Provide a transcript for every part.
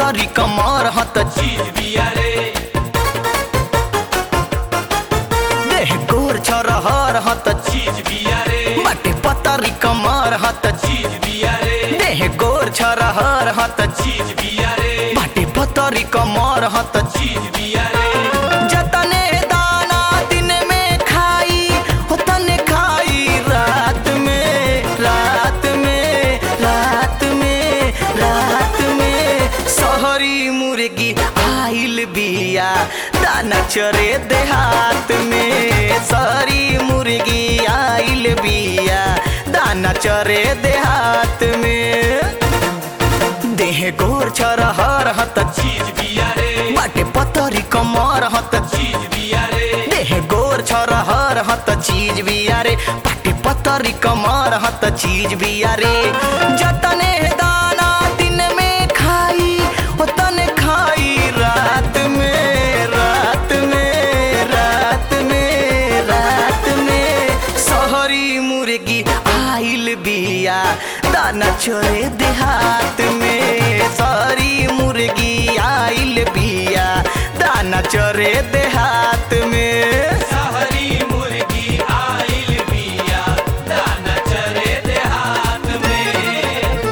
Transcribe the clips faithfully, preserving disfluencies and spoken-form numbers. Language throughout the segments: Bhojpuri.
पतरी कमर हत चीज बिया रे देह गोर छरहर हत चीज बिया रे बाटे पतरी कमर हत चीज बिया रे देह गोर छरहर हत चीज बिया रे बाटे पतरी कमर हत चीज बिया रे जतने दाना दिन में खाई उतने खाई रात में रात में रात में रात में शहरी मुर्गी आइल बिया दाना चरे देहात में शहरी मुर्गी आइल बिया दाना चरे देहात में देह गोर छरहर हत चीज बिया रे बाटे पतरी कमर हत चीज बिया रे देह गोर छरहर हत चीज बिया रे बाटे पतरी कमर हत चीज बिया रे जतने दाना दिन में खाई उतने खाई रात में रात में रात में रात में शहरी मुर्गी आइल बिया दाना चोरे देहात में शहरी मुर्गी आइल बिया दाना चोरे देहात में शहरी मुर्गी आइल बिया दाना चरे देहात में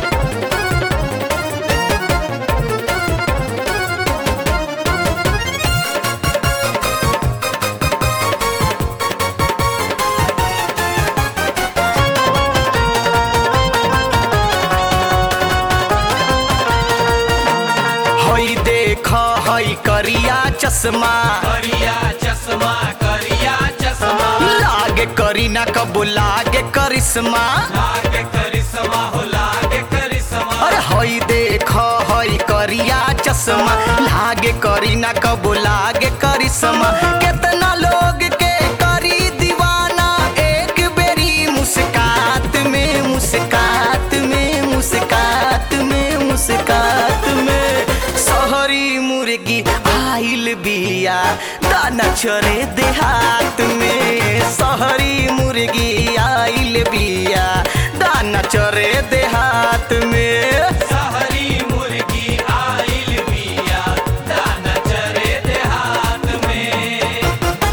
हई देख हई करिया चश्मा करिया चश्मा करिया चश्मा लागे करीना कबो लागे करिश्मा लागे करिश्मा हो लागे करिश्मा अरे हई देख हई करिया चश्मा लागे करीना कबो लागे करिश्मा कितना लोग के करी दीवाना एक बेरी मुस्कात में मुस्कात में मुस्कात में मुस्कात में शहरी मुर्गी आइल बिया दाना चरे देहात में शहरी मुर्गी आइल बिया दाना चरे देहात में शहरी मुर्गी आइल बिया दाना चरे देहात में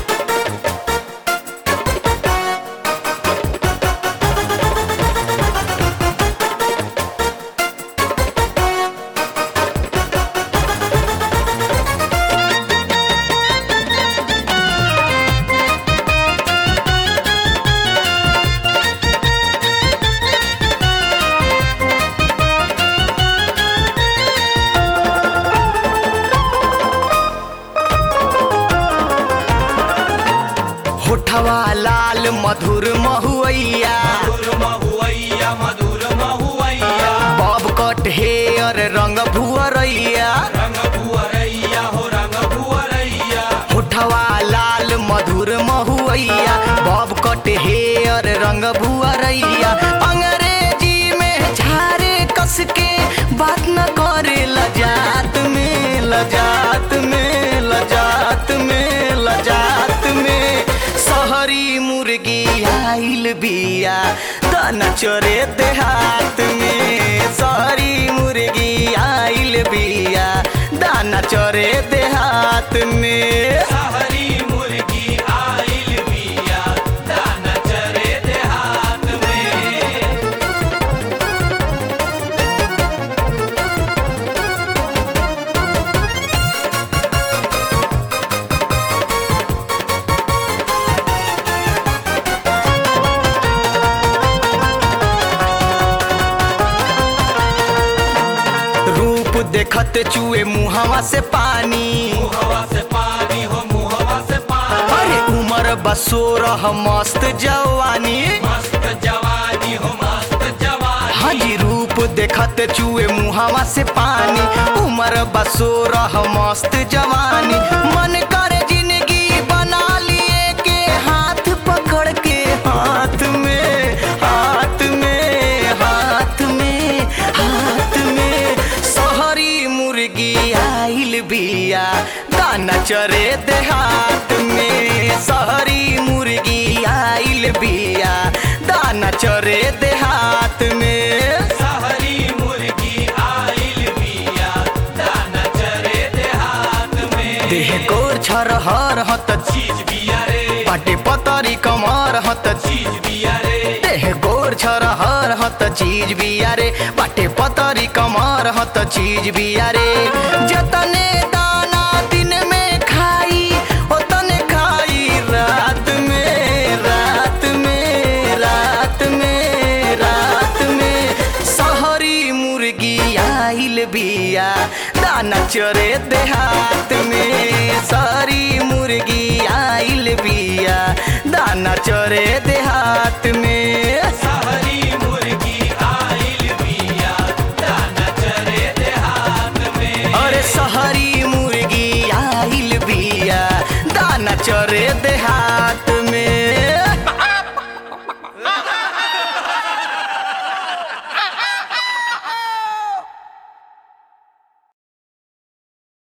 होठवा लाल मधुर महुआइया मधुर महुआइया मधुर महुआइया बब कट हेयर रंग भुअरैया रंग भुअरैया हो रंग भुअरैया होठवा लाल मधुर महुआइया बब कट हेयर रंग भुअरैया अंग्रेजी में झारे कस के बात न करे लजात में लजात में लजात में लजात में शहरी मुर्गी आइल बिया दाना चरे देहात में शहरी मुर्गी आइल बिया दाना चरे देहात में शहरी मुर्गी आइल बिया दाना चरे देहात में रूप देखत चुए मुहवा से पानी मुहवा से पानी हो मुहवा से पानी अरे उमर बसोरह मस्त जवानी मस्त जवानी हो मस्त जवानी हाजी रूप देखत चुए मुहवा से पानी उमर बसोरह मस्त जवानी मन करे जिंदगी बना लिए के हाथ पकड़ के हाथ में हाथ में हाथ में हाथ में शहरी मुर्गी आइल बिया दाना चरे देहात में शहरी मुर्गी आइल बिया दाना चरे देहात में शहरी मुर्गी आइल बिया हत चीज बिया रे बाटे पतरी कमर हत चीज बिया रे देह गोर छरहर हत चीज बिया रे बाटे पतरी कमर हत चीज बिया रे जतने दाना दिन में खाई ओतने खाई रात में रात में रात में रात में शहरी मुर्गी आइल बिया दाना चरे देहात में शहरी मुर्गी आइल बिया दाना चरे देहात में सहरी